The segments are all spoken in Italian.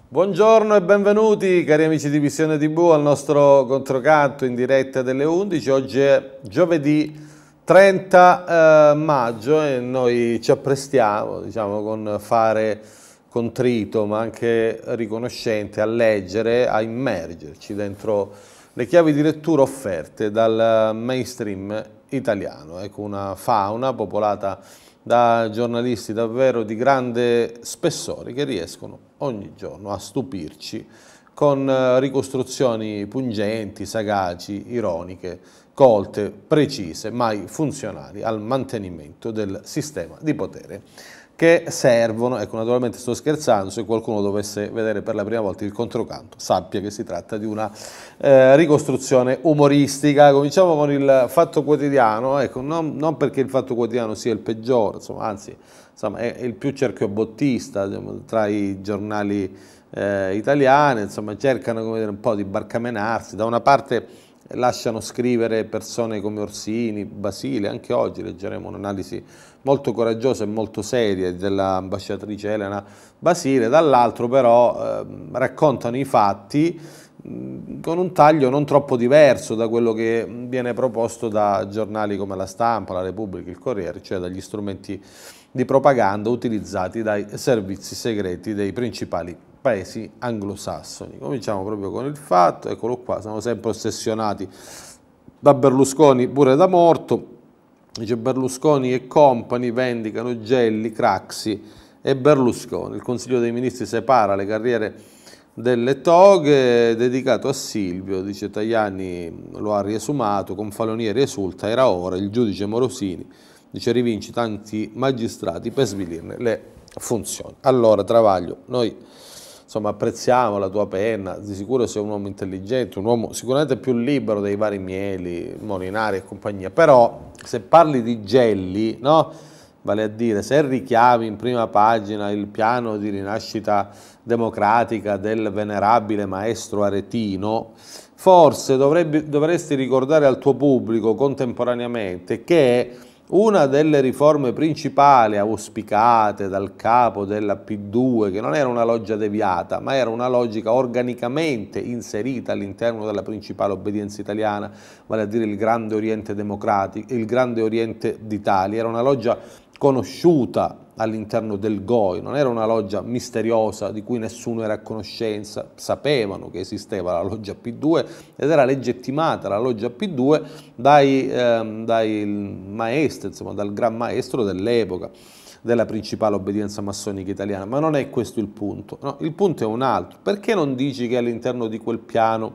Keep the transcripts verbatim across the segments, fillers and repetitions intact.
Buongiorno e benvenuti cari amici di Visione tivù al nostro controcanto in diretta delle undici. Oggi è giovedì trenta eh, maggio e noi ci apprestiamo, diciamo, con fare contrito ma anche riconoscente a leggere, a immergerci dentro le chiavi di lettura offerte dal mainstream italiano. Ecco, una fauna popolata da giornalisti davvero di grande spessore che riescono ogni giorno a stupirci con ricostruzioni pungenti, sagaci, ironiche, colte, precise, mai funzionali al mantenimento del sistema di potere che servono. Ecco, naturalmente sto scherzando, se qualcuno dovesse vedere per la prima volta il controcanto sappia che si tratta di una eh, ricostruzione umoristica. Cominciamo con il Fatto Quotidiano, ecco, non, non perché il Fatto Quotidiano sia il peggiore, insomma, anzi insomma, è, è il più cerchiobottista, diciamo, tra i giornali eh, italiani, insomma, cercano, come dire, un po' di barcamenarsi. Da una parte lasciano scrivere persone come Orsini, Basile, anche oggi leggeremo un'analisi molto coraggiosa e molto seria dell'ambasciatrice Elena Basile, dall'altro però eh, raccontano i fatti mh, con un taglio non troppo diverso da quello che viene proposto da giornali come La Stampa, La Repubblica, Il Corriere, cioè dagli strumenti di propaganda utilizzati dai servizi segreti dei principali paesi anglosassoni. Cominciamo proprio con il Fatto, eccolo qua, siamo sempre ossessionati da Berlusconi pure da morto. Dice: Berlusconi e compagni vendicano Gelli, Craxi e Berlusconi. Il Consiglio dei Ministri separa le carriere delle toghe, dedicato a Silvio, dice Tajani, lo ha riesumato, con Falonieri risulta, era ora, il giudice Morosini, dice, rivinci tanti magistrati per svilirne le funzioni. Allora, Travaglio, noi insomma apprezziamo la tua penna, di sicuro sei un uomo intelligente, un uomo sicuramente più libero dei vari Mieli, Molinari e compagnia, però se parli di Gelli, no? Vale a dire, se richiami in prima pagina il piano di rinascita democratica del venerabile maestro Aretino, forse dovrebbe, dovresti ricordare al tuo pubblico contemporaneamente che una delle riforme principali auspicate dal capo della P due, che non era una loggia deviata, ma era una logica organicamente inserita all'interno della principale obbedienza italiana, vale a dire il Grande Oriente Democratico, il Grande Oriente d'Italia, era una loggia conosciuta all'interno del G O I, non era una loggia misteriosa di cui nessuno era a conoscenza, sapevano che esisteva la loggia P due ed era legittimata la loggia P due dai, ehm, dai maestri, insomma, dal gran maestro dell'epoca della principale obbedienza massonica italiana, ma non è questo il punto, no? Il punto è un altro. Perché non dici che all'interno di quel piano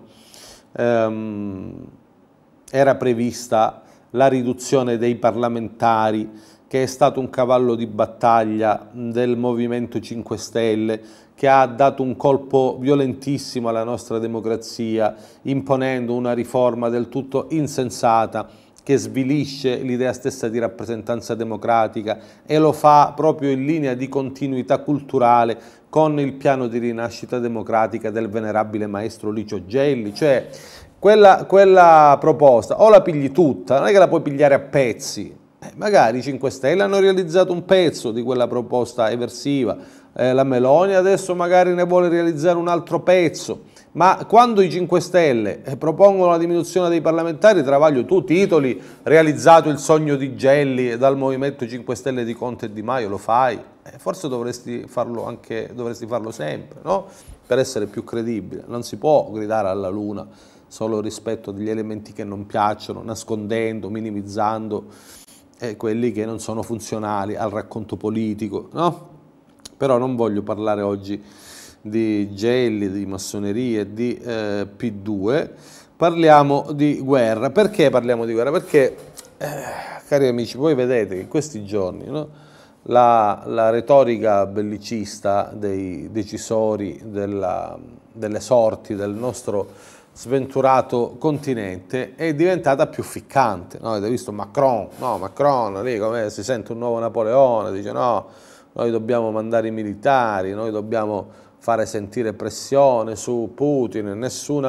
ehm, era prevista la riduzione dei parlamentari, che è stato un cavallo di battaglia del Movimento cinque Stelle, che ha dato un colpo violentissimo alla nostra democrazia, imponendo una riforma del tutto insensata, che svilisce l'idea stessa di rappresentanza democratica e lo fa proprio in linea di continuità culturale con il piano di rinascita democratica del venerabile maestro Licio Gelli. Cioè, quella, quella proposta o la pigli tutta, non è che la puoi pigliare a pezzi. Eh, magari i cinque Stelle hanno realizzato un pezzo di quella proposta eversiva, eh, la Meloni adesso magari ne vuole realizzare un altro pezzo, ma quando i cinque Stelle eh, propongono la diminuzione dei parlamentari, Travaglio, tu titoli realizzato il sogno di Gelli dal Movimento cinque Stelle di Conte e Di Maio, lo fai, eh, forse dovresti farlo anche, dovresti farlo sempre, no? Per essere più credibile. Non si può gridare alla luna solo rispetto degli elementi che non piacciono, nascondendo, minimizzando eh, quelli che non sono funzionali al racconto politico, no? Però non voglio parlare oggi di Gelli, di massoneria, di eh, P due, parliamo di guerra. Perché parliamo di guerra? Perché, eh, cari amici, voi vedete che in questi giorni, no, la, la retorica bellicista dei decisori della, delle sorti del nostro sventurato continente è diventata più ficcante, no? Avete visto Macron, no, Macron lì come si sente un nuovo Napoleone, dice no, noi dobbiamo mandare i militari, noi dobbiamo fare sentire pressione su Putin, nessuna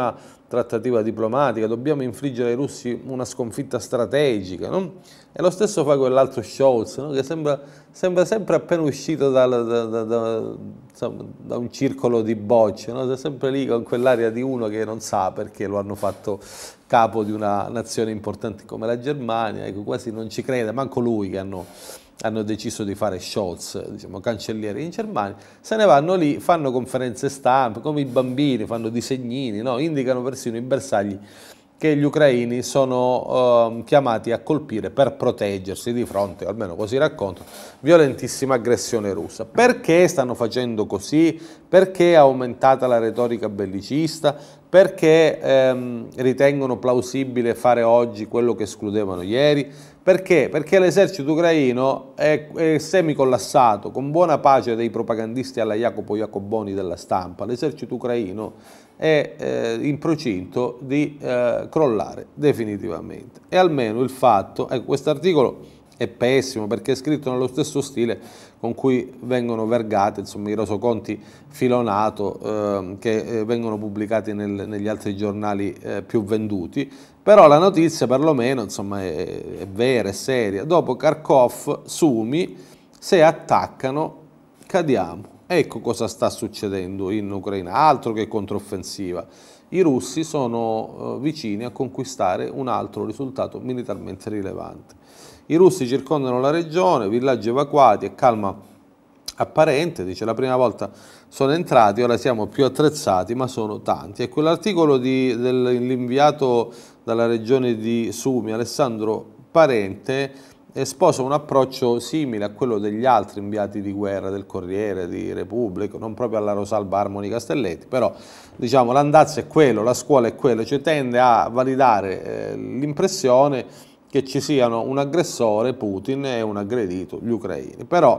trattativa diplomatica, dobbiamo infliggere ai russi una sconfitta strategica, no? E lo stesso fa quell'altro Scholz, no? Che sembra, sembra sempre appena uscito da, da, da, da, insomma, da un circolo di bocce, no? È sempre lì con quell'aria di uno che non sa perché lo hanno fatto capo di una nazione importante come la Germania, ecco, quasi non ci crede, manco lui che hanno... hanno deciso di fare Scholz, diciamo, cancelliere in Germania, se ne vanno lì, fanno conferenze stampa, come i bambini, fanno disegnini, no? Indicano persino i bersagli che gli ucraini sono eh, chiamati a colpire per proteggersi di fronte, almeno così racconto, violentissima aggressione russa. Perché stanno facendo così? Perché è aumentata la retorica bellicista? Perché ehm, ritengono plausibile fare oggi quello che escludevano ieri? Perché? Perché l'esercito ucraino è, è semicollassato, con buona pace dei propagandisti alla Jacopo Jacoboni della stampa. L'esercito ucraino è eh, in procinto di eh, crollare definitivamente. E almeno il fatto, ecco, questo articolo è pessimo perché è scritto nello stesso stile con cui vengono vergate, insomma, i resoconti filonato eh, che eh, vengono pubblicati nel, negli altri giornali eh, più venduti, però la notizia perlomeno, insomma, è, è vera, è seria. Dopo Kharkov, Sumi, se attaccano, cadiamo. Ecco cosa sta succedendo in Ucraina, altro che controffensiva. I russi sono eh, vicini a conquistare un altro risultato militarmente rilevante. I russi circondano la regione, villaggi evacuati e calma apparente, dice la prima volta sono entrati, ora siamo più attrezzati, ma sono tanti. E quell'articolo dell'inviato dalla regione di Sumi, Alessandro Parente, sposa un approccio simile a quello degli altri inviati di guerra, del Corriere, di Repubblica, non proprio alla Rosalba Armoni Castelletti, però diciamo l'andazzo è quello, la scuola è quello, cioè tende a validare eh, l'impressione che ci siano un aggressore, Putin, e un aggredito, gli ucraini. Però,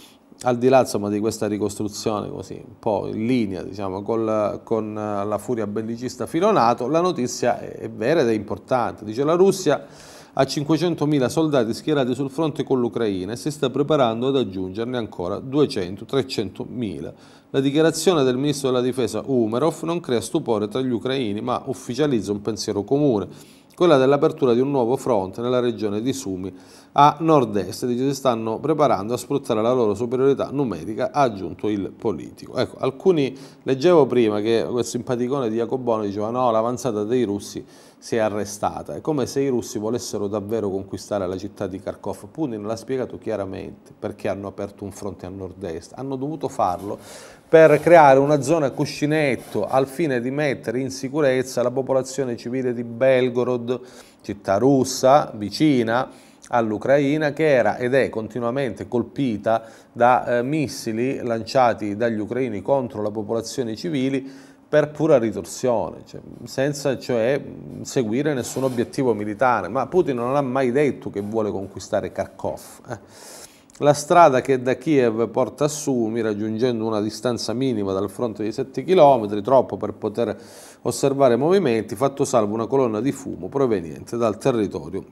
al di là insomma, di questa ricostruzione così, un po' in linea diciamo, col, con la furia bellicista filonato, la notizia è vera ed è importante. Dice la Russia ha cinquecentomila soldati schierati sul fronte con l'Ucraina e si sta preparando ad aggiungerne ancora duecento trecentomila. La dichiarazione del ministro della difesa Umerov non crea stupore tra gli ucraini, ma ufficializza un pensiero comune, quella dell'apertura di un nuovo fronte nella regione di Sumi a nord-est. Dice si stanno preparando a sfruttare la loro superiorità numerica, ha aggiunto il politico. Ecco, alcuni, leggevo prima che quel simpaticone di Jacobone diceva no, l'avanzata dei russi si è arrestata, è come se i russi volessero davvero conquistare la città di Kharkov. Putin l'ha spiegato chiaramente perché hanno aperto un fronte a nord-est, hanno dovuto farlo per creare una zona cuscinetto al fine di mettere in sicurezza la popolazione civile di Belgorod, città russa vicina all'Ucraina, che era ed è continuamente colpita da eh, missili lanciati dagli ucraini contro la popolazione civile per pura ritorsione, cioè, senza cioè seguire nessun obiettivo militare. Ma Putin non ha mai detto che vuole conquistare Kharkov. Eh. La strada che da Kiev porta a Sumi, raggiungendo una distanza minima dal fronte di sette chilometri, troppo per poter osservare movimenti, fatto salvo una colonna di fumo proveniente dal territorio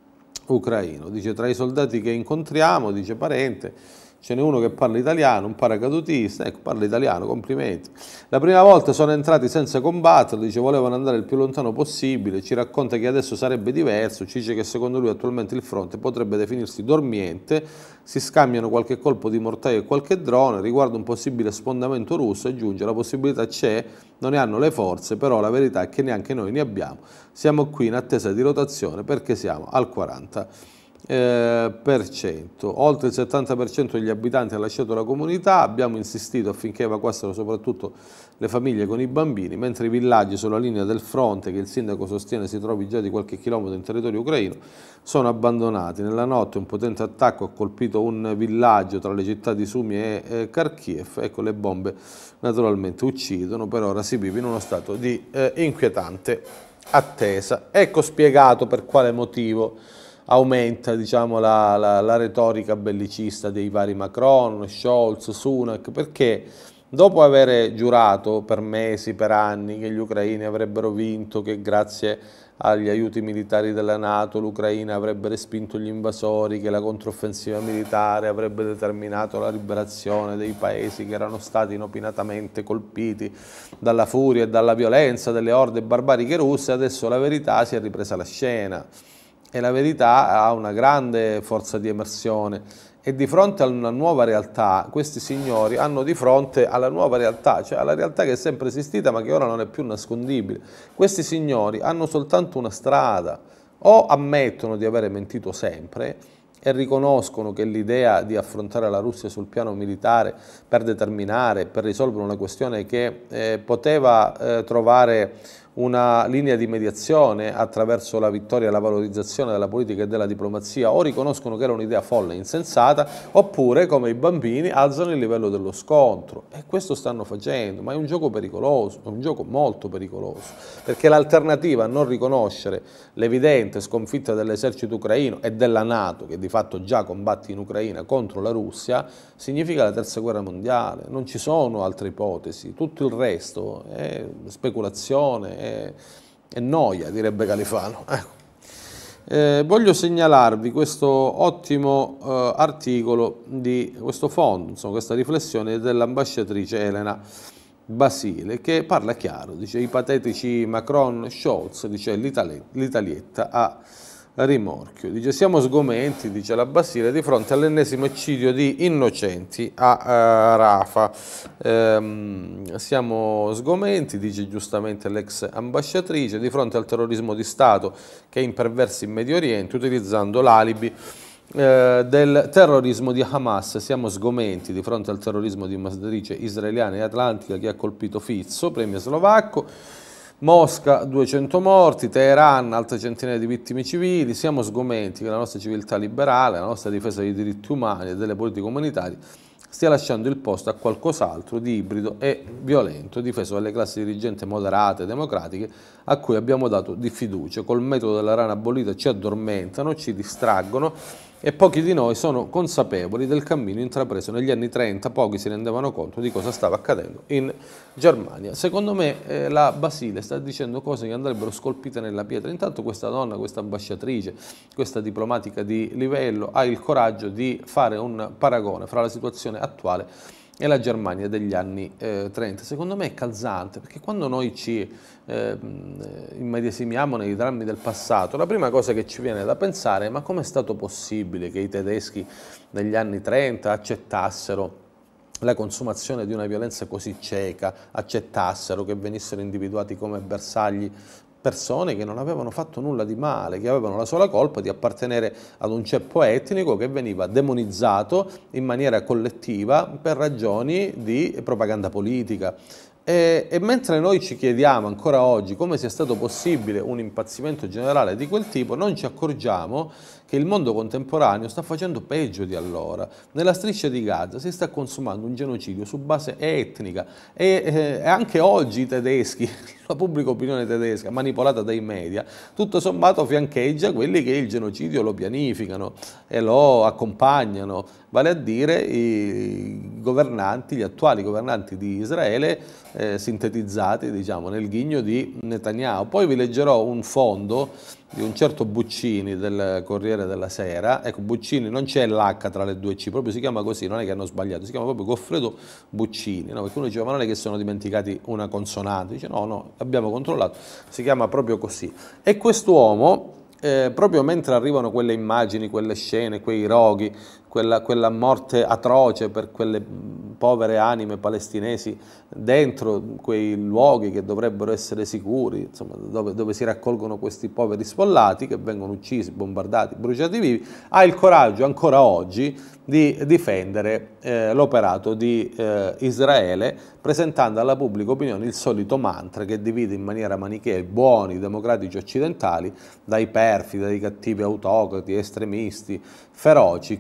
ucraino. Dice, tra i soldati che incontriamo, dice Parente, ce n'è uno che parla italiano, un paracadutista, ecco, parla italiano, complimenti. La prima volta sono entrati senza combattere, dice volevano andare il più lontano possibile, ci racconta che adesso sarebbe diverso, ci dice che secondo lui attualmente il fronte potrebbe definirsi dormiente, si scambiano qualche colpo di mortaio e qualche drone, riguardo un possibile sfondamento russo, aggiunge la possibilità c'è, non ne hanno le forze, però la verità è che neanche noi ne abbiamo, siamo qui in attesa di rotazione perché siamo al quaranta per cento. Oltre il settanta per cento degli abitanti ha lasciato la comunità, abbiamo insistito affinché evacuassero soprattutto le famiglie con i bambini, mentre i villaggi sulla linea del fronte, che il sindaco sostiene si trovi già di qualche chilometro in territorio ucraino, sono abbandonati. Nella notte un potente attacco ha colpito un villaggio tra le città di Sumi e Kharkiv, ecco le bombe naturalmente uccidono, per ora si vive in uno stato di eh, inquietante attesa. Ecco spiegato per quale motivo aumenta diciamo, la, la, la retorica bellicista dei vari Macron, Scholz, Sunak, perché dopo aver giurato per mesi, per anni che gli ucraini avrebbero vinto, che grazie agli aiuti militari della NATO l'Ucraina avrebbe respinto gli invasori, che la controffensiva militare avrebbe determinato la liberazione dei paesi che erano stati inopinatamente colpiti dalla furia e dalla violenza delle orde barbariche russe. Adesso la verità si è ripresa la scena e la verità ha una grande forza di emersione. E di fronte a una nuova realtà, questi signori hanno di fronte alla nuova realtà, cioè alla realtà che è sempre esistita ma che ora non è più nascondibile. Questi signori hanno soltanto una strada: o ammettono di avere mentito sempre e riconoscono che l'idea di affrontare la Russia sul piano militare per determinare, per risolvere una questione che eh, poteva eh, trovare una linea di mediazione attraverso la vittoria e la valorizzazione della politica e della diplomazia, o riconoscono che era un'idea folle e insensata, oppure, come i bambini, alzano il livello dello scontro. E questo stanno facendo, ma è un gioco pericoloso, è un gioco molto pericoloso, perché l'alternativa a non riconoscere l'evidente sconfitta dell'esercito ucraino e della NATO, che di fatto già combatte in Ucraina contro la Russia, significa la terza guerra mondiale. Non ci sono altre ipotesi, tutto il resto è speculazione, è, è noia, direbbe Califano. Eh, voglio segnalarvi questo ottimo eh, articolo di questo fondo, insomma, questa riflessione dell'ambasciatrice Elena Basile, che parla chiaro, dice: i patetici Macron-Scholz, dice l'Italietta a rimorchio. Dice: siamo sgomenti, dice la Basile, di fronte all'ennesimo eccidio di innocenti a uh, Rafah. Ehm, siamo sgomenti, dice giustamente l'ex ambasciatrice, di fronte al terrorismo di Stato che imperversa in Medio Oriente utilizzando l'alibi eh, del terrorismo di Hamas. Siamo sgomenti di fronte al terrorismo di matrice israeliana e atlantica che ha colpito Fizzo, premio slovacco. Mosca, duecento morti, Teheran, altre centinaia di vittime civili. Siamo sgomenti che la nostra civiltà liberale, la nostra difesa dei diritti umani e delle politiche comunitarie stia lasciando il posto a qualcos'altro di ibrido e violento, difeso dalle classi dirigenti moderate e democratiche a cui abbiamo dato di fiducia. Col metodo della rana bollita ci addormentano, ci distraggono e pochi di noi sono consapevoli del cammino intrapreso negli anni trenta, pochi si rendevano conto di cosa stava accadendo in Germania. Secondo me eh, la Basile sta dicendo cose che andrebbero scolpite nella pietra. Intanto questa donna, questa ambasciatrice, questa diplomatica di livello ha il coraggio di fare un paragone fra la situazione attuale e la Germania degli anni eh, trenta. Secondo me è calzante, perché quando noi ci eh, immedesimiamo nei drammi del passato, la prima cosa che ci viene da pensare è: ma com'è stato possibile che i tedeschi negli anni trenta accettassero la consumazione di una violenza così cieca, accettassero che venissero individuati come bersagli persone che non avevano fatto nulla di male, che avevano la sola colpa di appartenere ad un ceppo etnico che veniva demonizzato in maniera collettiva per ragioni di propaganda politica. E, e mentre noi ci chiediamo ancora oggi come sia stato possibile un impazzimento generale di quel tipo, non ci accorgiamo che il mondo contemporaneo sta facendo peggio di allora. Nella striscia di Gaza si sta consumando un genocidio su base etnica e, eh, e anche oggi i tedeschi, la pubblica opinione tedesca manipolata dai media, tutto sommato fiancheggia quelli che il genocidio lo pianificano e lo accompagnano, vale a dire i governanti, gli attuali governanti di Israele, eh, sintetizzati, diciamo, nel ghigno di Netanyahu. Poi vi leggerò un fondo di un certo Buccini del Corriere della Sera. Ecco, Buccini, non c'è l'H tra le due C, proprio si chiama così, non è che hanno sbagliato, si chiama proprio Goffredo Buccini, no? Perché uno diceva: ma non è che sono dimenticati una consonante? Dice: no, no, abbiamo controllato, si chiama proprio così. E quest'uomo, eh, proprio mentre arrivano quelle immagini, quelle scene, quei roghi, quella, quella morte atroce per quelle povere anime palestinesi dentro quei luoghi che dovrebbero essere sicuri, insomma, dove, dove si raccolgono questi poveri sfollati che vengono uccisi, bombardati, bruciati vivi, ha il coraggio ancora oggi di difendere eh, l'operato di eh, Israele, presentando alla pubblica opinione il solito mantra che divide in maniera manichea i buoni democratici occidentali dai perfidi, dai cattivi autocrati, estremisti, feroci che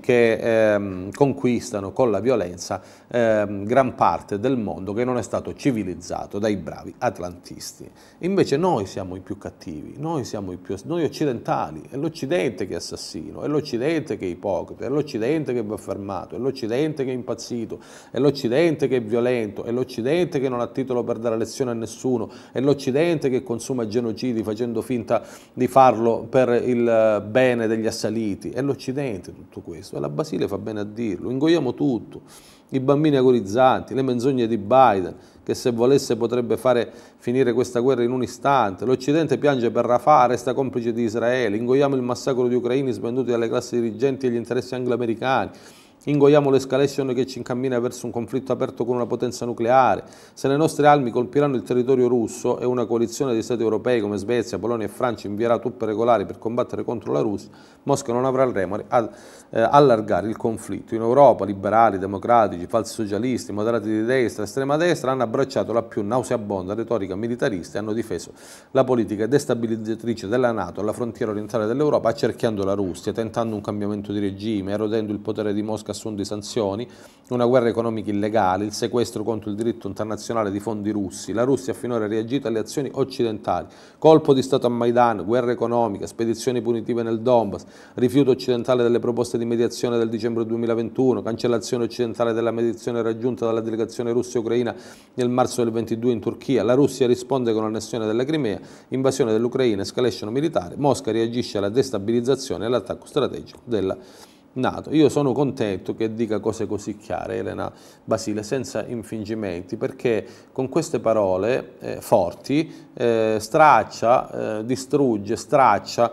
ehm, conquistano con la violenza ehm, gran parte del mondo che non è stato civilizzato dai bravi atlantisti. Invece noi siamo i più cattivi, noi siamo i più, noi occidentali, è l'Occidente che è assassino, è l'Occidente che è ipocrita, è l'Occidente che va fermato, è l'Occidente che è impazzito, è l'Occidente che è violento, è l'Occidente che non ha titolo per dare lezione a nessuno, è l'Occidente che consuma genocidi facendo finta di farlo per il bene degli assaliti, è l'Occidente tutto questo, e la Basile fa bene a dirlo, ingoiamo tutto, i bambini agonizzanti, le menzogne di Biden, che se volesse potrebbe fare finire questa guerra in un istante, l'Occidente piange per Rafah, resta complice di Israele, ingoiamo il massacro di ucraini svenduti dalle classi dirigenti e agli interessi anglo-americani, ingoiamo l'escalation che ci incammina verso un conflitto aperto con una potenza nucleare. Se le nostre armi colpiranno il territorio russo e una coalizione di stati europei come Svezia, Polonia e Francia invierà truppe regolari per combattere contro la Russia, Mosca non avrà il remore ad eh, allargare il conflitto. In Europa liberali, democratici, falsi socialisti, moderati di destra, estrema destra hanno abbracciato la più nauseabonda retorica militarista e hanno difeso la politica destabilizzatrice della NATO alla frontiera orientale dell'Europa, accerchiando la Russia, tentando un cambiamento di regime, erodendo il potere di Mosca assunto di sanzioni, una guerra economica illegale, il sequestro contro il diritto internazionale di fondi russi. La Russia ha finora reagito alle azioni occidentali, colpo di Stato a Maidan, guerra economica, spedizioni punitive nel Donbass, rifiuto occidentale delle proposte di mediazione del dicembre duemilaventuno, cancellazione occidentale della mediazione raggiunta dalla delegazione russa e ucraina nel marzo del ventidue in Turchia. La Russia risponde con l'annessione della Crimea, invasione dell'Ucraina, escalation militare. Mosca reagisce alla destabilizzazione e all'attacco strategico della NATO. Io sono contento che dica cose così chiare Elena Basile, senza infingimenti, perché con queste parole eh, forti eh, straccia, eh, distrugge, straccia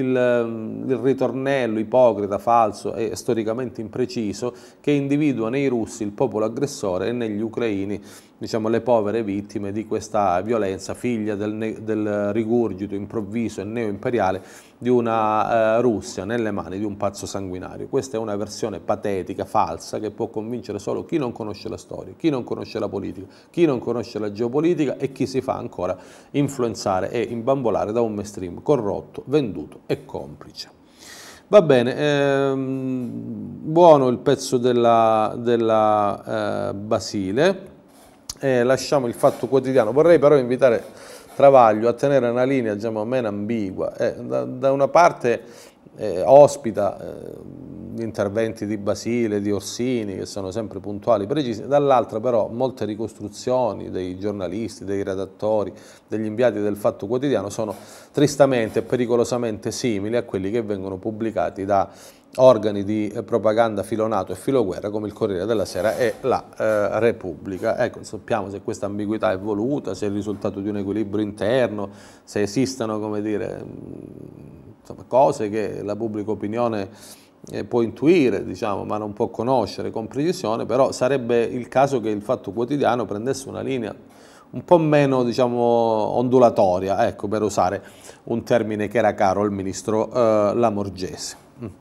il, il ritornello ipocrita, falso e storicamente impreciso che individua nei russi il popolo aggressore e negli ucraini, diciamo, le povere vittime di questa violenza, figlia del, del rigurgito improvviso e neoimperiale di una eh, Russia nelle mani di un pazzo sanguinario. Questa è una versione patetica, falsa, che può convincere solo chi non conosce la storia, chi non conosce la politica, chi non conosce la geopolitica e chi si fa ancora influenzare e imbambolare da un mainstream corrotto, venduto e complice. Va bene, ehm, buono il pezzo della, della eh, Basile. Eh, lasciamo il Fatto Quotidiano. Vorrei però invitare Travaglio a tenere una linea, diciamo, meno ambigua. Eh, da, da una parte eh, ospita eh, gli interventi di Basile, di Orsini, che sono sempre puntuali, precisi, dall'altra però molte ricostruzioni dei giornalisti, dei redattori, degli inviati del Fatto Quotidiano sono tristamente e pericolosamente simili a quelli che vengono pubblicati da organi di propaganda filonato e filoguerra come il Corriere della Sera e la eh, Repubblica. Ecco, sappiamo se questa ambiguità è voluta, se è il risultato di un equilibrio interno, se esistono, come dire, insomma, cose che la pubblica opinione eh, può intuire, diciamo, ma non può conoscere con precisione, però sarebbe il caso che il Fatto Quotidiano prendesse una linea un po' meno, diciamo, ondulatoria, ecco, per usare un termine che era caro al ministro eh, Lamorgese.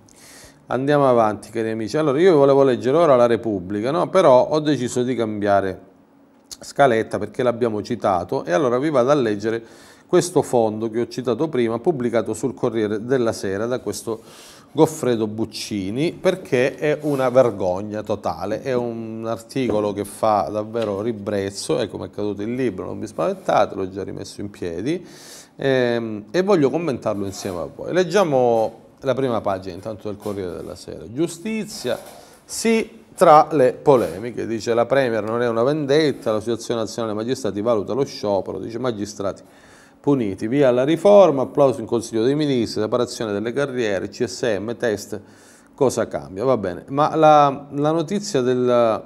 Andiamo avanti, cari amici. Allora, io volevo leggere ora la Repubblica, no? Però ho deciso di cambiare scaletta perché l'abbiamo citato e allora vi vado a leggere questo fondo che ho citato prima, pubblicato sul Corriere della Sera da questo Goffredo Buccini, perché è una vergogna totale, è un articolo che fa davvero ribrezzo, ecco, mi è caduto il libro, non vi spaventate, l'ho già rimesso in piedi, ehm, e voglio commentarlo insieme a voi. Leggiamo la prima pagina intanto del Corriere della Sera. Giustizia, sì tra le polemiche, dice la Premier non è una vendetta, l'Associazione Nazionale Magistrati valuta lo sciopero, dice magistrati puniti, via la riforma, applauso in Consiglio dei Ministri, separazione delle carriere, C S M, test, cosa cambia? Va bene, ma la, la notizia del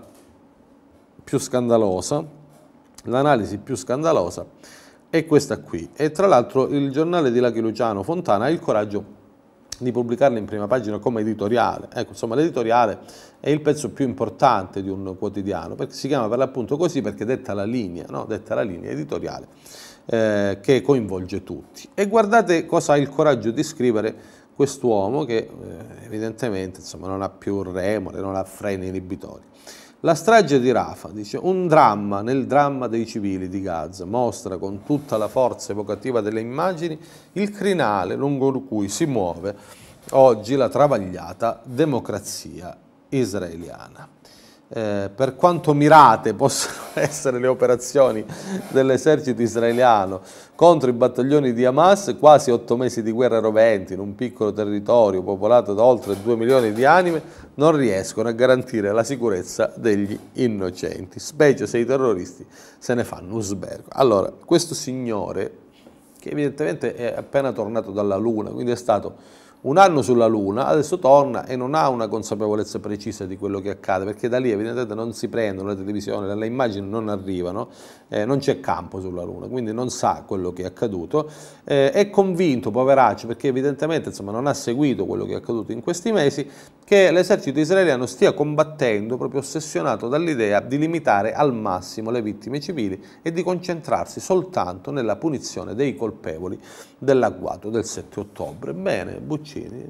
più scandalosa, l'analisi più scandalosa è questa qui, e tra l'altro il giornale di Lucky Luciano Fontana ha il coraggio di pubblicarla in prima pagina come editoriale. Ecco, insomma, l'editoriale è il pezzo più importante di un quotidiano, perché si chiama per l'appunto così perché detta la linea, no? Detta la linea editoriale eh, che coinvolge tutti. E guardate cosa ha il coraggio di scrivere quest'uomo che eh, evidentemente, insomma, non ha più remore, non ha freni inibitori. La strage di Rafah, dice, un dramma nel dramma dei civili di Gaza, mostra con tutta la forza evocativa delle immagini il crinale lungo cui si muove oggi la travagliata democrazia israeliana. Eh, per quanto mirate possono essere le operazioni dell'esercito israeliano contro i battaglioni di Hamas, quasi otto mesi di guerra roventi in un piccolo territorio popolato da oltre due milioni di anime non riescono a garantire la sicurezza degli innocenti, specie se i terroristi se ne fanno usbergo. Allora, questo signore, che evidentemente è appena tornato dalla Luna, quindi è stato un anno sulla Luna, adesso torna e non ha una consapevolezza precisa di quello che accade, perché da lì evidentemente non si prendono le televisioni, le immagini non arrivano, eh, non c'è campo sulla Luna, quindi non sa quello che è accaduto, eh, è convinto, poveraccio, perché evidentemente insomma, non ha seguito quello che è accaduto in questi mesi, che l'esercito israeliano stia combattendo, proprio ossessionato dall'idea di limitare al massimo le vittime civili e di concentrarsi soltanto nella punizione dei colpevoli dell'agguato del sette ottobre. Bene, Buccini,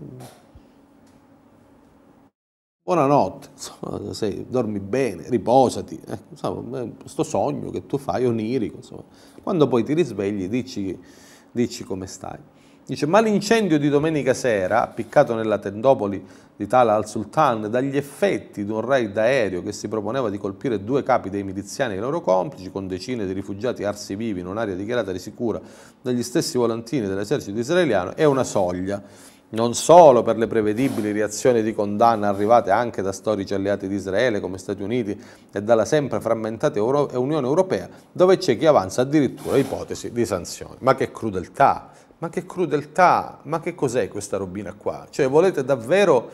buonanotte, insomma, sei, dormi bene, riposati, eh, insomma, questo sogno che tu fai onirico, insomma. Quando poi ti risvegli dici, dici come stai. Dice, ma l'incendio di domenica sera, appiccato nella tendopoli di Tala al-Sultan, dagli effetti di un raid aereo che si proponeva di colpire due capi dei miliziani e i loro complici, con decine di rifugiati arsi vivi in un'area dichiarata di sicura dagli stessi volantini dell'esercito israeliano, è una soglia, non solo per le prevedibili reazioni di condanna arrivate anche da storici alleati di Israele come Stati Uniti e dalla sempre frammentata Euro- Unione Europea, dove c'è chi avanza addirittura ipotesi di sanzioni. Ma che crudeltà! Ma che crudeltà, ma che cos'è questa robina qua? Cioè volete davvero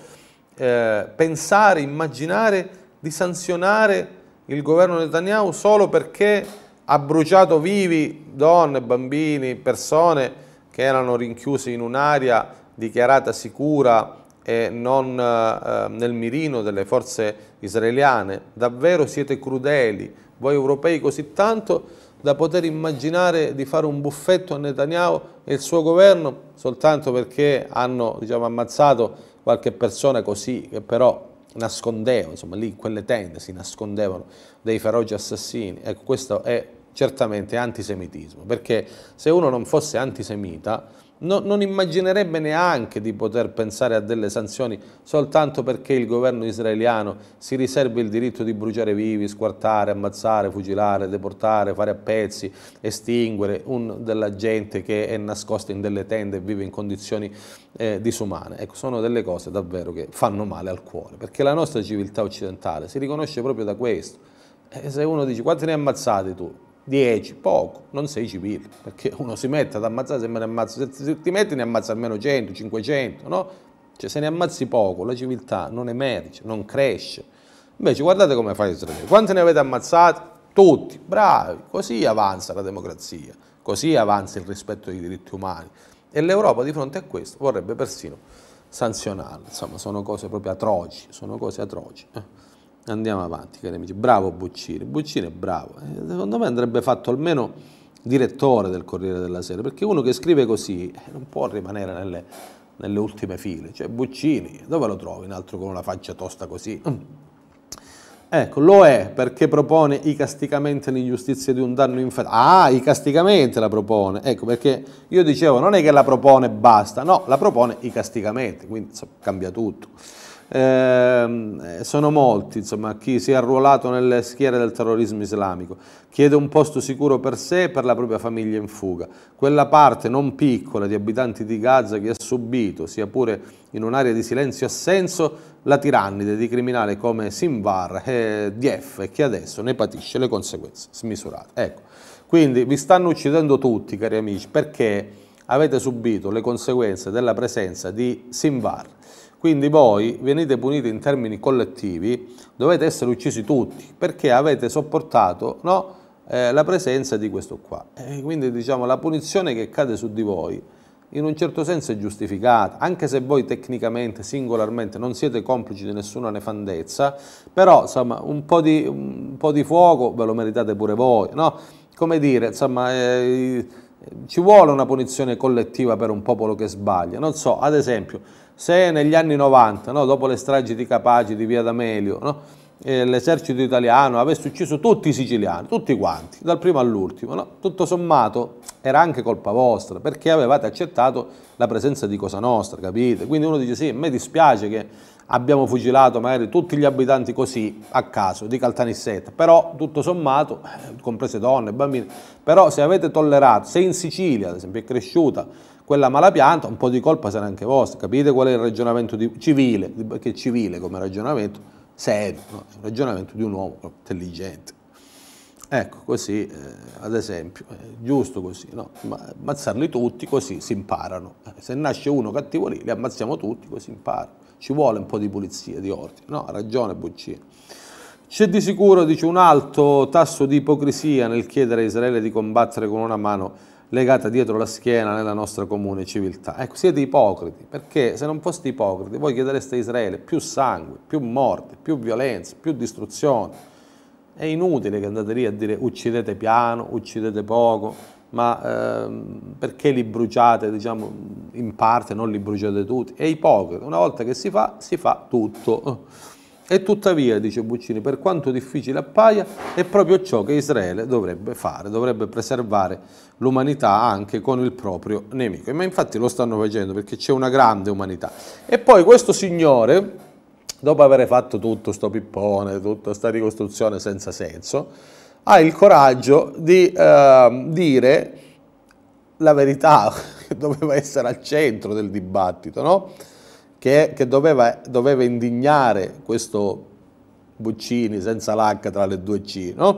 eh, pensare, immaginare di sanzionare il governo Netanyahu solo perché ha bruciato vivi donne, bambini, persone che erano rinchiuse in un'area dichiarata sicura e non eh, nel mirino delle forze israeliane? Davvero siete crudeli, voi europei così tanto da poter immaginare di fare un buffetto a Netanyahu e il suo governo soltanto perché hanno, diciamo, ammazzato qualche persona così, che però nascondevano, insomma lì in quelle tende si nascondevano dei feroci assassini. Ecco, questo è certamente antisemitismo, perché se uno non fosse antisemita no, non immaginerebbe neanche di poter pensare a delle sanzioni soltanto perché il governo israeliano si riserva il diritto di bruciare vivi, squartare, ammazzare, fucilare, deportare, fare a pezzi, estinguere un, della gente che è nascosta in delle tende e vive in condizioni eh, disumane. Ecco, sono delle cose davvero che fanno male al cuore, perché la nostra civiltà occidentale si riconosce proprio da questo. E se uno dice quanti ne hai ammazzati tu? dieci, poco, non sei civile, perché uno si mette ad ammazzare, se me ne ammazza, se ti metti ne ammazza almeno cento, cinquecento, no? Cioè se ne ammazzi poco, la civiltà non emerge, non cresce. Invece guardate come fa Israele, quanti ne avete ammazzati? Tutti, bravi, così avanza la democrazia, così avanza il rispetto dei diritti umani. E l'Europa di fronte a questo vorrebbe persino sanzionarlo, insomma sono cose proprio atroci, sono cose atroci. Eh. Andiamo avanti, cari amici. Bravo Buccini, Buccini è bravo. Secondo me andrebbe fatto almeno direttore del Corriere della Sera, perché uno che scrive così non può rimanere nelle, nelle ultime file. Cioè Buccini, dove lo trovi un altro con una faccia tosta così? Ecco, lo è perché propone icasticamente l'ingiustizia di un danno infetto. Ah, icasticamente la propone. Ecco, perché io dicevo, non è che la propone e basta, no, la propone icasticamente, quindi insomma, cambia tutto. Eh, sono molti, insomma, chi si è arruolato nelle schiere del terrorismo islamico, chiede un posto sicuro per sé e per la propria famiglia in fuga. Quella parte non piccola di abitanti di Gaza che ha subito, sia pure in un'area di silenzio assenso, la tirannide di criminali come Sinvar e Dief e che adesso ne patisce le conseguenze smisurate. Ecco, quindi vi stanno uccidendo tutti, cari amici, perché avete subito le conseguenze della presenza di Sinvar. Quindi voi venite puniti in termini collettivi, dovete essere uccisi tutti, perché avete sopportato, no, eh, la presenza di questo qua. E quindi diciamo la punizione che cade su di voi in un certo senso è giustificata, anche se voi tecnicamente, singolarmente, non siete complici di nessuna nefandezza, però insomma un po' di, un po' di fuoco ve lo meritate pure voi, no? Come dire, insomma, eh, ci vuole una punizione collettiva per un popolo che sbaglia, non so, ad esempio, se negli anni novanta, no, dopo le stragi di Capaci, di Via D'Amelio, no, eh, l'esercito italiano avesse ucciso tutti i siciliani, tutti quanti, dal primo all'ultimo, no? Tutto sommato era anche colpa vostra, perché avevate accettato la presenza di Cosa Nostra, capite? Quindi uno dice sì, a me dispiace che abbiamo fucilato magari tutti gli abitanti così, a caso, di Caltanissetta, però tutto sommato, comprese donne, bambini, però se avete tollerato, se in Sicilia ad esempio è cresciuta quella malapianta, un po' di colpa sarà anche vostra, capite qual è il ragionamento di, civile, perché è civile come ragionamento, serio, no? È un ragionamento di un uomo intelligente. Ecco, così, eh, ad esempio, è giusto così, no? Ma ammazzarli tutti così si imparano. Eh, se nasce uno cattivo lì, li ammazziamo tutti così imparano. Ci vuole un po' di pulizia, di ordine, no? Ha ragione Boccini. C'è di sicuro, dice, un alto tasso di ipocrisia nel chiedere a Israele di combattere con una mano legata dietro la schiena nella nostra comune civiltà. Ecco, siete ipocriti, perché se non foste ipocriti voi chiedereste a Israele più sangue, più morte, più violenza, più distruzione. È inutile che andate lì a dire uccidete piano, uccidete poco, ma ehm, perché li bruciate, diciamo, in parte, non li bruciate tutti? È ipocrita, una volta che si fa, si fa tutto. E tuttavia, dice Boccini, per quanto difficile appaia, è proprio ciò che Israele dovrebbe fare, dovrebbe preservare l'umanità anche con il proprio nemico. Ma infatti lo stanno facendo perché c'è una grande umanità. E poi questo signore, dopo aver fatto tutto sto pippone, tutta sta ricostruzione senza senso, ha il coraggio di eh, dire la verità che doveva essere al centro del dibattito, no? che, che doveva, doveva indignare questo Boccini senza l'H tra le due C, no?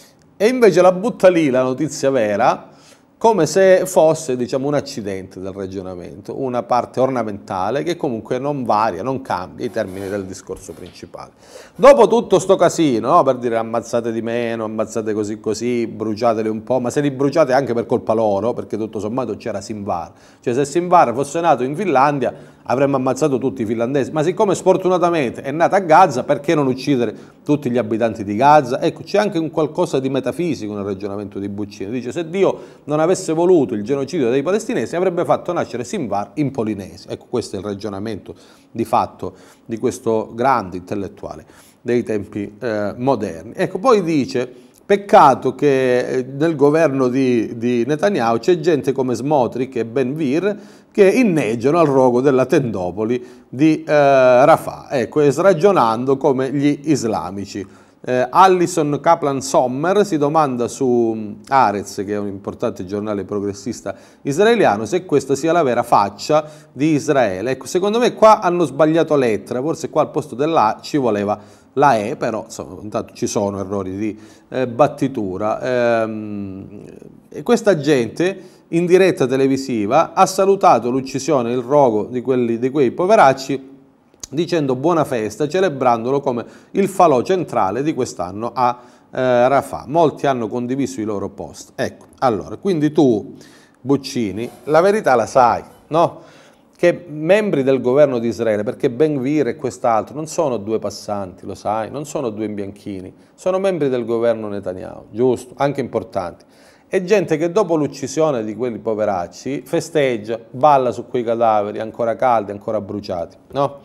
E invece la butta lì la notizia vera, come se fosse, diciamo, un accidente del ragionamento, una parte ornamentale che comunque non varia, non cambia i termini del discorso principale. Dopo tutto sto casino, no? Per dire ammazzate di meno, ammazzate così così, bruciateli un po', ma se li bruciate anche per colpa loro, perché tutto sommato c'era Sinvar. Cioè se Sinvar fosse nato in Finlandia avremmo ammazzato tutti i finlandesi, ma siccome sfortunatamente è nata a Gaza, perché non uccidere tutti gli abitanti di Gaza? Ecco, c'è anche un qualcosa di metafisico nel ragionamento di Boccini. Dice, se Dio non avesse voluto il genocidio dei palestinesi avrebbe fatto nascere Sinvar in Polinesia. Ecco, questo è il ragionamento di fatto di questo grande intellettuale dei tempi eh, moderni. Ecco, poi dice, peccato che nel governo di, di Netanyahu c'è gente come Smotrich e Ben-Gvir che inneggiano al rogo della tendopoli di eh, Rafah, ecco, ragionando come gli islamici. Eh, Allison Kaplan Sommer si domanda su Haaretz, che è un importante giornale progressista israeliano, se questa sia la vera faccia di Israele. Ecco, secondo me qua hanno sbagliato lettera, forse qua al posto della A ci voleva la E, però insomma, intanto ci sono errori di eh, battitura. Ehm, e questa gente in diretta televisiva ha salutato l'uccisione, il rogo di, quelli, di quei poveracci, dicendo buona festa, celebrandolo come il falò centrale di quest'anno a eh, Rafah. Molti hanno condiviso i loro post. Ecco, allora, quindi tu, Boccini, la verità la sai, no? Che membri del governo di Israele, perché Ben-Gvir e quest'altro non sono due passanti, lo sai, non sono due imbianchini, sono membri del governo Netanyahu, giusto, anche importanti. È gente che dopo l'uccisione di quelli poveracci festeggia, balla su quei cadaveri ancora caldi, ancora bruciati, no?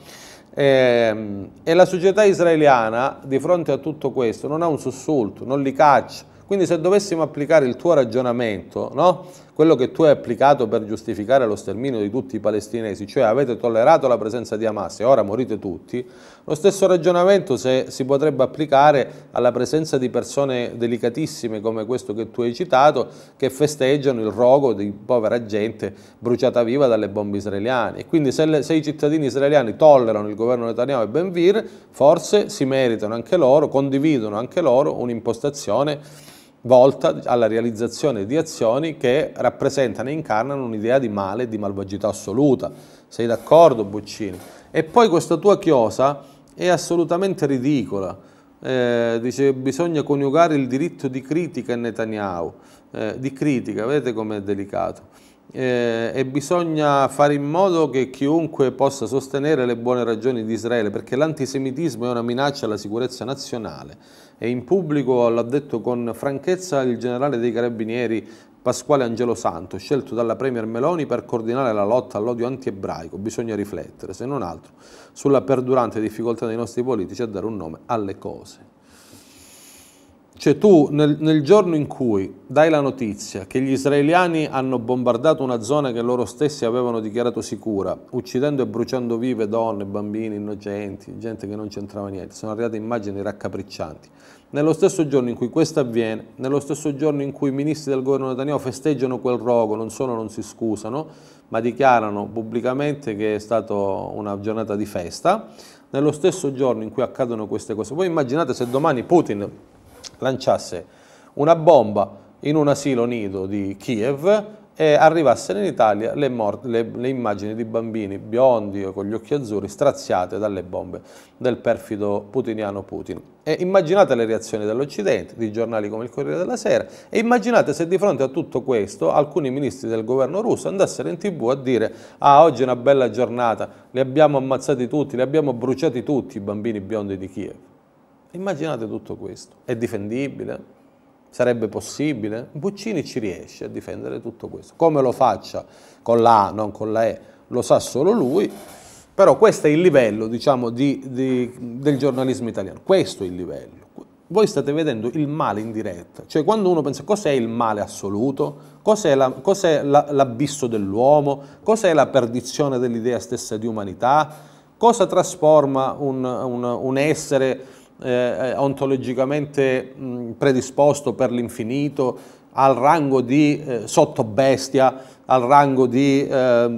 E, e la società israeliana di fronte a tutto questo non ha un sussulto, non li caccia. Quindi se dovessimo applicare il tuo ragionamento, no? Quello che tu hai applicato per giustificare lo sterminio di tutti i palestinesi, cioè avete tollerato la presenza di Hamas e ora morite tutti, lo stesso ragionamento se si potrebbe applicare alla presenza di persone delicatissime come questo che tu hai citato, che festeggiano il rogo di povera gente bruciata viva dalle bombe israeliane. E quindi se, le, se i cittadini israeliani tollerano il governo Netanyahu e Ben-Gvir, forse si meritano anche loro, condividono anche loro un'impostazione volta alla realizzazione di azioni che rappresentano e incarnano un'idea di male e di malvagità assoluta. Sei d'accordo, Boccini? E poi questa tua chiosa è assolutamente ridicola. Eh, dice che bisogna coniugare il diritto di critica a Netanyahu, eh, di critica, vedete com'è delicato, eh, e bisogna fare in modo che chiunque possa sostenere le buone ragioni di Israele, perché l'antisemitismo è una minaccia alla sicurezza nazionale. E in pubblico l'ha detto con franchezza il generale dei carabinieri Pasquale Angelo Santo, scelto dalla premier Meloni per coordinare la lotta all'odio anti-ebraico. Bisogna riflettere, se non altro, sulla perdurante difficoltà dei nostri politici a dare un nome alle cose. Cioè tu nel, nel giorno in cui dai la notizia che gli israeliani hanno bombardato una zona che loro stessi avevano dichiarato sicura, uccidendo e bruciando vive donne, bambini innocenti, gente che non c'entrava niente, sono arrivate immagini raccapriccianti. Nello stesso giorno in cui questo avviene, nello stesso giorno in cui i ministri del governo Netanyahu festeggiano quel rogo, non solo non si scusano, ma dichiarano pubblicamente che è stata una giornata di festa, nello stesso giorno in cui accadono queste cose. Voi immaginate se domani Putin lanciasse una bomba in un asilo nido di Kiev e arrivassero in Italia le, le, le immagini di bambini biondi o con gli occhi azzurri straziate dalle bombe del perfido putiniano Putin. E immaginate le reazioni dell'Occidente, di giornali come il Corriere della Sera, e immaginate se di fronte a tutto questo alcuni ministri del governo russo andassero in tv a dire ah, oggi è una bella giornata, li abbiamo ammazzati tutti, li abbiamo bruciati tutti i bambini biondi di Kiev. Immaginate tutto questo. È difendibile? Sarebbe possibile? Buccini ci riesce a difendere tutto questo. Come lo faccia con la A, non con la E, lo sa solo lui, però questo è il livello, diciamo, di, di, del giornalismo italiano. Questo è il livello. Voi state vedendo il male in diretta. Cioè quando uno pensa cos'è il male assoluto, cos'è l'abisso dell'uomo, cos'è la perdizione dell'idea stessa di umanità, cosa trasforma un, un, un essere Eh, ontologicamente mh, predisposto per l'infinito al rango di eh, sottobestia, al rango di eh,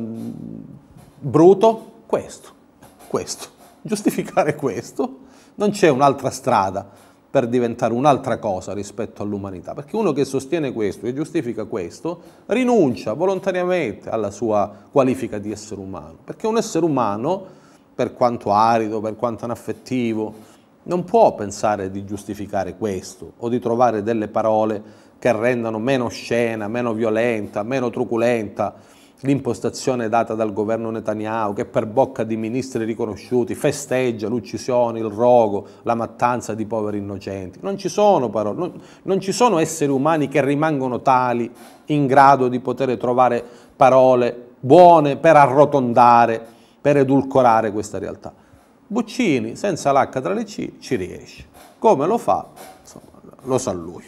bruto, questo, questo, giustificare questo, non c'è un'altra strada per diventare un'altra cosa rispetto all'umanità, perché uno che sostiene questo e giustifica questo rinuncia volontariamente alla sua qualifica di essere umano, perché un essere umano, per quanto arido, per quanto anaffettivo, non può pensare di giustificare questo o di trovare delle parole che rendano meno oscena, meno violenta, meno truculenta l'impostazione data dal governo Netanyahu, che per bocca di ministri riconosciuti festeggia l'uccisione, il rogo, la mattanza di poveri innocenti. Non ci sono parole, non, non ci sono esseri umani che rimangono tali in grado di poter trovare parole buone per arrotondare, per edulcorare questa realtà. Buccini, senza l'H tra le C, ci riesce. Come lo fa? Insomma, lo sa lui.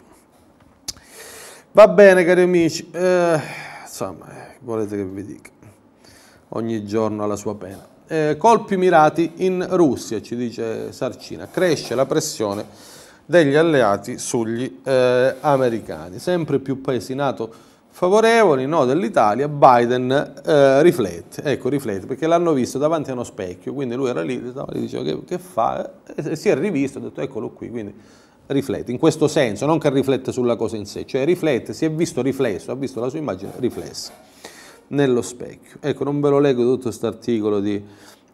Va bene, cari amici, eh, insomma, eh, volete che vi dica? Ogni giorno ha la sua pena. Eh, colpi mirati in Russia, ci dice Sarcina. Cresce la pressione degli alleati sugli eh, americani. Sempre più paesi NATO favorevoli, no, dell'Italia. Biden eh, riflette, ecco riflette, perché l'hanno visto davanti a uno specchio, quindi lui era lì, no, gli diceva che, che fa, e si è rivisto, ha detto eccolo qui, quindi riflette, in questo senso, non che riflette sulla cosa in sé, cioè riflette, si è visto riflesso, ha visto la sua immagine riflessa nello specchio. Ecco, non ve lo leggo tutto questo articolo di,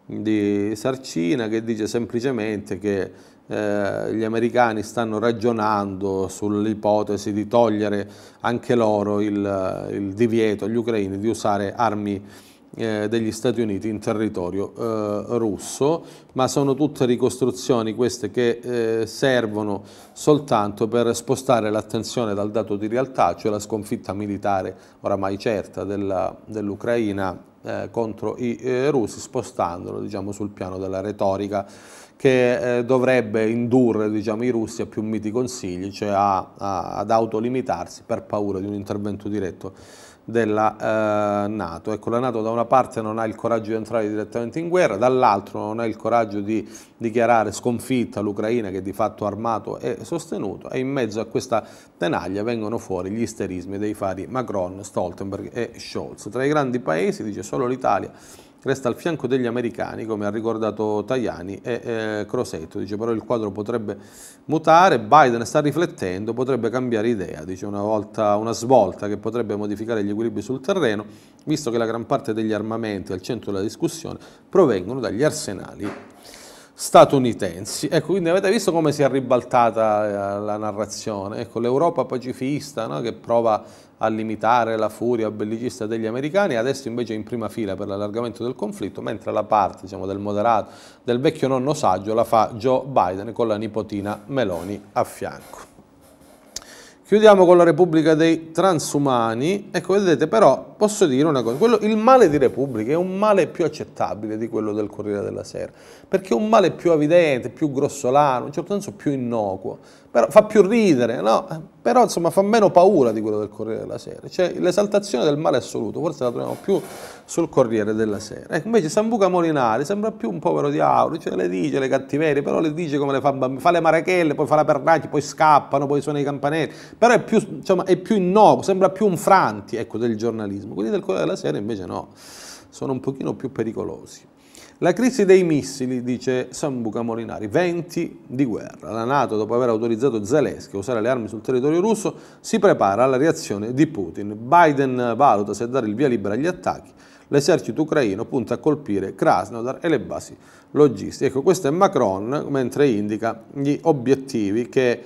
di Sarcina che dice semplicemente che Eh, gli americani stanno ragionando sull'ipotesi di togliere anche loro il, il divieto agli ucraini di usare armi eh, degli Stati Uniti in territorio eh, russo, ma sono tutte ricostruzioni queste che eh, servono soltanto per spostare l'attenzione dal dato di realtà, cioè la sconfitta militare oramai certa dell'Ucraina eh, contro i eh, russi, spostandolo, diciamo, sul piano della retorica che eh, dovrebbe indurre, diciamo, i russi a più miti consigli, cioè a, a, ad autolimitarsi per paura di un intervento diretto della eh, NATO. Ecco, la NATO da una parte non ha il coraggio di entrare direttamente in guerra, dall'altro non ha il coraggio di dichiarare sconfitta l'Ucraina, che di fatto armato e sostenuto, e in mezzo a questa tenaglia vengono fuori gli isterismi dei vari Macron, Stoltenberg e Scholz. Tra i grandi paesi, dice, solo l'Italia resta al fianco degli americani, come ha ricordato Tajani e eh, Crosetto, dice, però il quadro potrebbe mutare, Biden sta riflettendo, potrebbe cambiare idea, dice, una volta una svolta che potrebbe modificare gli equilibri sul terreno, visto che la gran parte degli armamenti al centro della discussione provengono dagli arsenali statunitensi. Ecco, quindi avete visto come si è ribaltata la narrazione, ecco, l'Europa pacifista, no, che prova a limitare la furia bellicista degli americani, adesso invece è in prima fila per l'allargamento del conflitto, mentre la parte, diciamo, del moderato, del vecchio nonno saggio, la fa Joe Biden con la nipotina Meloni a fianco. Chiudiamo con la Repubblica dei Transumani. Ecco, vedete, però posso dire una cosa, quello, il male di Repubblica è un male più accettabile di quello del Corriere della Sera, perché è un male più evidente, più grossolano, in un certo senso più innocuo, però fa più ridere, no? Però insomma fa meno paura di quello del Corriere della Sera, cioè l'esaltazione del male assoluto, forse la troviamo più sul Corriere della Sera. Ecco, invece Sambuca Molinari sembra più un povero diavolo, cioè le dice le cattiverie, però le dice come le fa bambini, fa le marachelle, poi fa la pernacchia, poi scappano, poi suona i campanelli, però è più, insomma, è più innocuo, sembra più un Franti, ecco, del giornalismo. Quelli del Corriere della Sera invece no, sono un pochino più pericolosi. La crisi dei missili, dice Sambuca Molinari, venti di guerra. La NATO, dopo aver autorizzato Zelensky a usare le armi sul territorio russo, si prepara alla reazione di Putin. Biden valuta se dare il via libera agli attacchi. L'esercito ucraino punta a colpire Krasnodar e le basi logistiche. Ecco, questo è Macron, mentre indica gli obiettivi che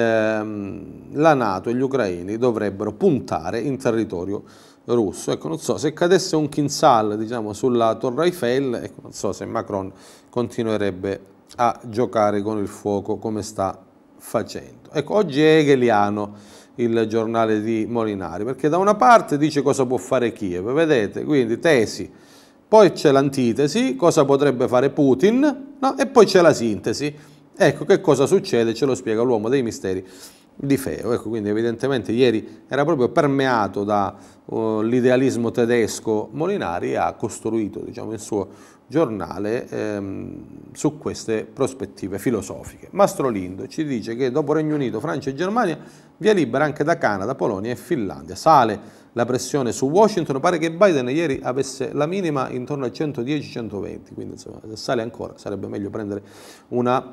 ehm, la NATO e gli ucraini dovrebbero puntare in territorio russo. Ecco, non so, se cadesse un Kinsale, diciamo, sulla Torre Eiffel, ecco, non so se Macron continuerebbe a giocare con il fuoco come sta facendo. Ecco, oggi è hegeliano il giornale di Molinari, perché da una parte dice cosa può fare Kiev, vedete, quindi tesi, poi c'è l'antitesi, cosa potrebbe fare Putin, no? E poi c'è la sintesi. Ecco che cosa succede, ce lo spiega l'uomo dei misteri di Feo. Ecco, quindi evidentemente ieri era proprio permeato dall'idealismo uh, tedesco Molinari e ha costruito, diciamo, il suo giornale ehm, su queste prospettive filosofiche. Mastro Lindo ci dice che dopo Regno Unito, Francia e Germania via libera anche da Canada, Polonia e Finlandia. Sale la pressione su Washington, pare che Biden ieri avesse la minima intorno a centodieci centoventi, quindi insomma, se sale ancora sarebbe meglio prendere una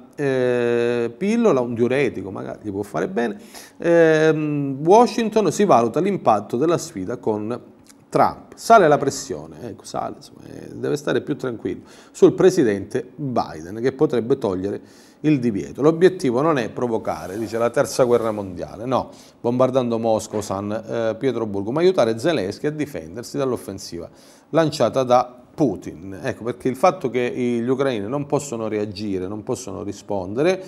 eh, pillola, un diuretico magari, gli può fare bene. Eh, Washington si valuta l'impatto della sfida con Trump, sale la pressione, ecco, sale, insomma, deve stare più tranquillo, sul presidente Biden che potrebbe togliere il divieto. L'obiettivo non è provocare, dice, la terza guerra mondiale, no, bombardando Mosca, San eh, Pietroburgo, ma aiutare Zelensky a difendersi dall'offensiva lanciata da Putin. Ecco, perché il fatto che gli ucraini non possono reagire, non possono rispondere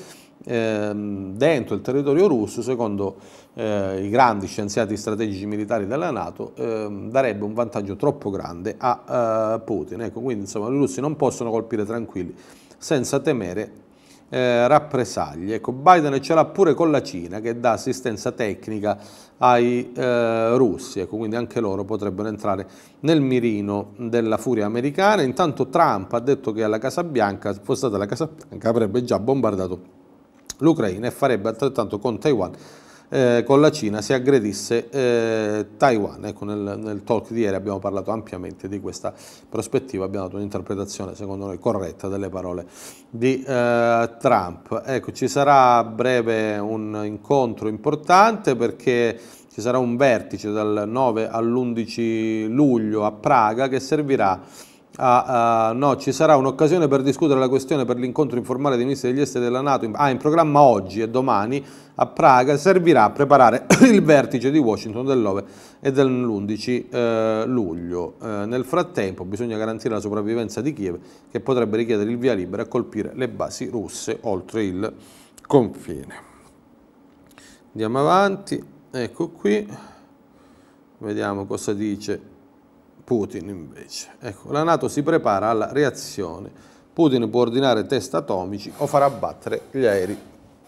ehm, dentro il territorio russo, secondo eh, i grandi scienziati strategici militari della NATO, ehm, darebbe un vantaggio troppo grande a uh, Putin. Ecco, quindi insomma i russi non possono colpire tranquilli senza temere Eh, rappresaglie. Ecco, Biden ce l'ha pure con la Cina che dà assistenza tecnica ai eh, russi, ecco, quindi anche loro potrebbero entrare nel mirino della furia americana. Intanto Trump ha detto che alla Casa Bianca, se fosse stata la Casa Bianca, avrebbe già bombardato l'Ucraina e farebbe altrettanto con Taiwan, eh, con la Cina, se aggredisse eh, Taiwan. Ecco, nel, nel talk di ieri abbiamo parlato ampiamente di questa prospettiva, abbiamo dato un'interpretazione secondo noi corretta delle parole di eh, Trump. Ecco, ci sarà a breve un incontro importante perché ci sarà un vertice dal nove all'undici luglio a Praga che servirà a, a no, ci sarà un'occasione per discutere la questione per l'incontro informale dei ministri degli esteri della NATO, ah, in programma oggi e domani a Praga, servirà a preparare il vertice di Washington del nove e dell'undici eh, luglio. Eh, nel frattempo bisogna garantire la sopravvivenza di Kiev, che potrebbe richiedere il via libera a colpire le basi russe oltre il confine. Andiamo avanti, ecco qui, vediamo cosa dice Putin invece. Ecco, la NATO si prepara alla reazione. Putin può ordinare test atomici o far abbattere gli aerei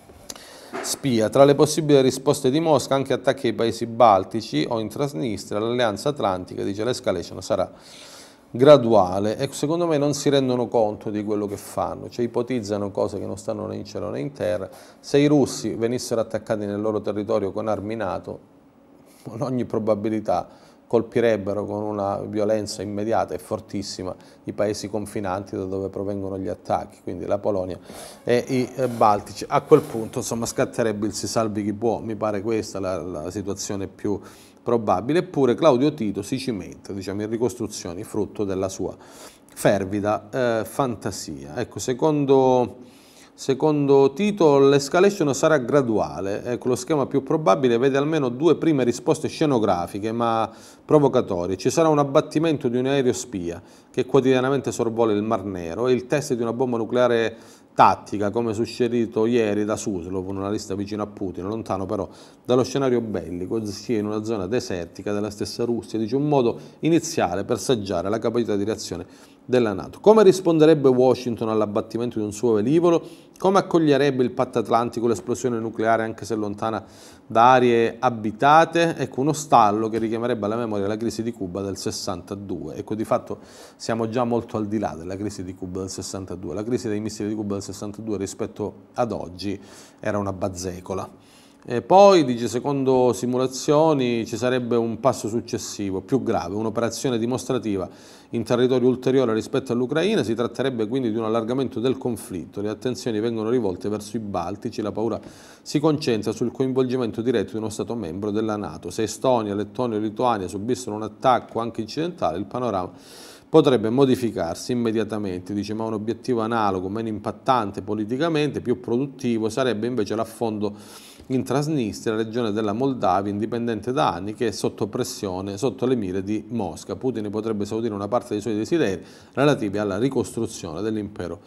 spia. Tra le possibili risposte di Mosca anche attacchi ai paesi baltici o in Transnistria, l'alleanza atlantica, dice, l'escalation sarà graduale. E secondo me non si rendono conto di quello che fanno, cioè ipotizzano cose che non stanno né in cielo né in terra. Se i russi venissero attaccati nel loro territorio con armi NATO, con ogni probabilità colpirebbero con una violenza immediata e fortissima i paesi confinanti da dove provengono gli attacchi, quindi la Polonia e i Baltici. A quel punto, insomma, scatterebbe il si salvi chi può, mi pare questa la, la situazione più probabile. Eppure Claudio Tito si cimenta, diciamo, in ricostruzioni frutto della sua fervida eh, fantasia. Ecco, secondo, Secondo Tito l'escalation sarà graduale, ecco, lo schema più probabile vede almeno due prime risposte scenografiche ma provocatorie. Ci sarà un abbattimento di un aereo spia che quotidianamente sorvola il Mar Nero e il test di una bomba nucleare tattica, come suggerito ieri da Suslov, una lista vicino a Putin, lontano però dallo scenario bellico, ossia in una zona desertica della stessa Russia, dice un modo iniziale per saggiare la capacità di reazione della NATO. Come risponderebbe Washington all'abbattimento di un suo velivolo? Come accoglierebbe il patto atlantico l'esplosione nucleare anche se lontana da aree abitate? Ecco, uno stallo che richiamerebbe alla memoria la crisi di Cuba del sessantadue. Ecco, di fatto siamo già molto al di là della crisi di Cuba del sessantadue. La crisi dei missili di Cuba del sessantadue rispetto ad oggi era una bazzecola. E poi, dice, secondo simulazioni ci sarebbe un passo successivo, più grave, un'operazione dimostrativa in territorio ulteriore rispetto all'Ucraina. Si tratterebbe quindi di un allargamento del conflitto. Le attenzioni vengono rivolte verso i Baltici, la paura si concentra sul coinvolgimento diretto di uno Stato membro della NATO. Se Estonia, Lettonia o Lituania subissero un attacco anche incidentale, il panorama potrebbe modificarsi immediatamente, dice, ma un obiettivo analogo, meno impattante politicamente, più produttivo, sarebbe invece l'affondo in Transnistria, regione della Moldavia, indipendente da anni, che è sotto pressione, sotto le mire di Mosca. Putin potrebbe esaudire una parte dei suoi desideri relativi alla ricostruzione dell'impero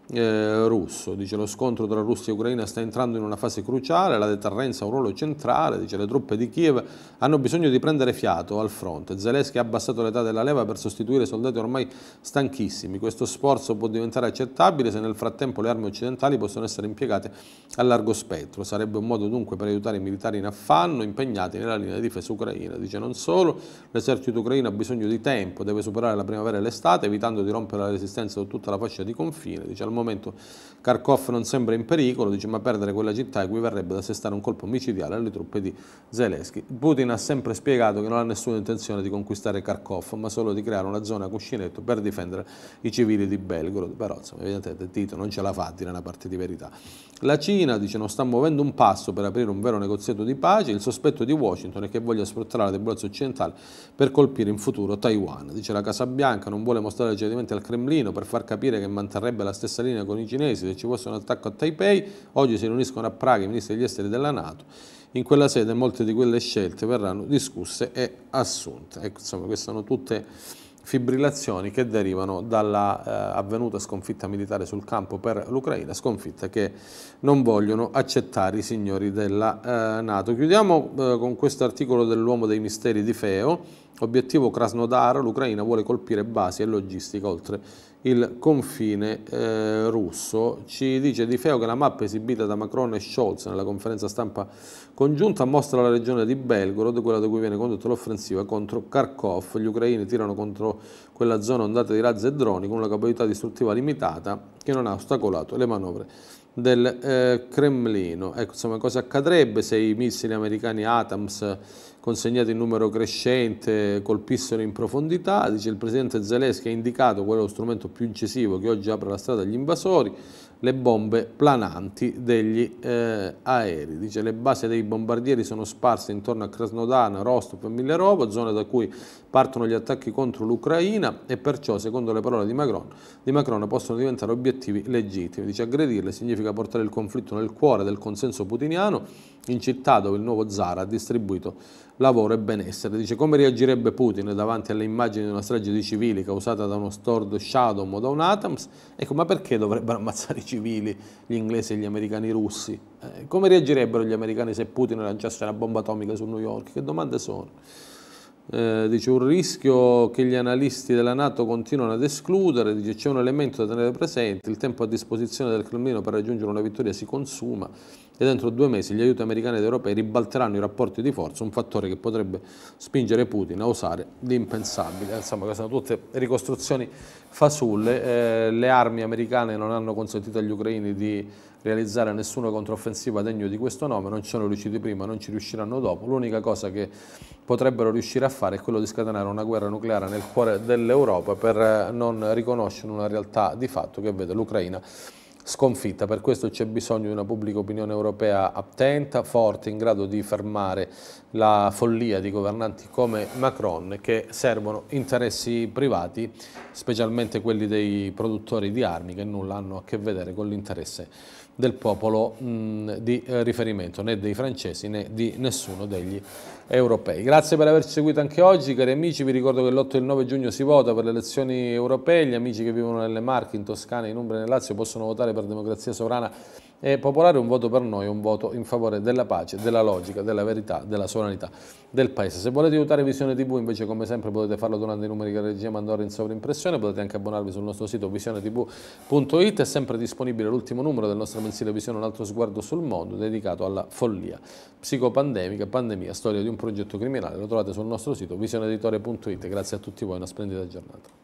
Eh, russo. Dice, lo scontro tra Russia e Ucraina sta entrando in una fase cruciale, la deterrenza ha un ruolo centrale, dice, le truppe di Kiev hanno bisogno di prendere fiato al fronte. Zelensky ha abbassato l'età della leva per sostituire soldati ormai stanchissimi. Questo sforzo può diventare accettabile se nel frattempo le armi occidentali possono essere impiegate a largo spettro. Sarebbe un modo dunque per aiutare i militari in affanno impegnati nella linea di difesa ucraina. Dice, non solo, l'esercito ucraino ha bisogno di tempo, deve superare la primavera e l'estate evitando di rompere la resistenza su tutta la fascia di confine. Dice, al momento Kharkov non sembra in pericolo, dice, ma perdere quella città equivarrebbe ad assestare un colpo micidiale alle truppe di Zelensky. Putin ha sempre spiegato che non ha nessuna intenzione di conquistare Kharkov, ma solo di creare una zona a cuscinetto per difendere i civili di Belgorod. Però, insomma, evidentemente Tito non ce la fa a dire una parte di verità. La Cina, dice, non sta muovendo un passo per aprire un vero negoziato di pace. Il sospetto di Washington è che voglia sfruttare la debolezza occidentale per colpire in futuro Taiwan. Dice, la Casa Bianca non vuole mostrare cedimenti al Cremlino per far capire che manterrebbe la stessa linea con i cinesi se ci fosse un attacco a Taipei. Oggi si riuniscono a Praga i ministri degli esteri della NATO. In quella sede molte di quelle scelte verranno discusse e assunte. Ecco, insomma, queste sono tutte fibrillazioni che derivano dalla eh, avvenuta sconfitta militare sul campo per l'Ucraina, sconfitta che non vogliono accettare i signori della eh, NATO. Chiudiamo eh, con questo articolo dell'uomo dei misteri di Feo. Obiettivo Krasnodar, l'Ucraina vuole colpire basi e logistica oltre il confine eh, russo. Ci dice Di Feo che la mappa esibita da Macron e Scholz nella conferenza stampa congiunta mostra la regione di Belgorod, quella da cui viene condotta l'offensiva contro Kharkov. Gli ucraini tirano contro quella zona ondate di razzi e droni con una capacità distruttiva limitata che non ha ostacolato le manovre del eh, Cremlino. Ecco, insomma, cosa accadrebbe se i missili americani ATAMS consegnati in numero crescente colpissero in profondità? Dice, il presidente Zelensky ha indicato quello strumento più incisivo che oggi apre la strada agli invasori, le bombe plananti degli eh, aerei. Dice, le basi dei bombardieri sono sparse intorno a Krasnodar, Rostov e Milerovo, zone da cui partono gli attacchi contro l'Ucraina e perciò, secondo le parole di Macron, di Macron, possono diventare obiettivi legittimi. Dice, aggredirle significa portare il conflitto nel cuore del consenso putiniano, in città dove il nuovo zar ha distribuito lavoro e benessere. Dice, come reagirebbe Putin davanti alle immagini di una strage di civili causata da uno Storm Shadow o da un ATAMS? Ecco, ma perché dovrebbero ammazzare i civili gli inglesi e gli americani russi? Eh, come reagirebbero gli americani se Putin lanciasse una bomba atomica su New York? Che domande sono? Eh, dice, un rischio che gli analisti della NATO continuano ad escludere. Dice, c'è un elemento da tenere presente, il tempo a disposizione del Cremlino per raggiungere una vittoria si consuma e dentro due mesi gli aiuti americani ed europei ribalteranno i rapporti di forza, un fattore che potrebbe spingere Putin a usare l'impensabile. Insomma, queste sono tutte ricostruzioni fasulle. Eh, le armi americane non hanno consentito agli ucraini di realizzare nessuna controffensiva degno di questo nome, non ci sono riusciti prima, non ci riusciranno dopo. L'unica cosa che potrebbero riuscire a fare è quello di scatenare una guerra nucleare nel cuore dell'Europa per non riconoscere una realtà di fatto che vede l'Ucraina sconfitta. Per questo c'è bisogno di una pubblica opinione europea attenta, forte, in grado di fermare la follia di governanti come Macron che servono interessi privati, specialmente quelli dei produttori di armi che nulla hanno a che vedere con l'interesse del popolo mh, di eh, riferimento, né dei francesi né di nessuno degli europei. Grazie per averci seguito anche oggi, cari amici. Vi ricordo che l'otto e il nove giugno si vota per le elezioni europee. Gli amici che vivono nelle Marche, in Toscana, in Umbria e nel Lazio possono votare per Democrazia Sovrana e Popolare. Un voto per noi, un voto in favore della pace, della logica, della verità, della sovranità del Paese. Se volete aiutare Visione tivù, invece, come sempre potete farlo donando i numeri che la regia manda ora in sovraimpressione. Potete anche abbonarvi sul nostro sito visione tivù punto it. È sempre disponibile l'ultimo numero del nostro mensile Visione, un altro sguardo sul mondo, dedicato alla follia psicopandemica, pandemia, storia di un progetto criminale. Lo trovate sul nostro sito visione editore punto it. Grazie a tutti voi, una splendida giornata.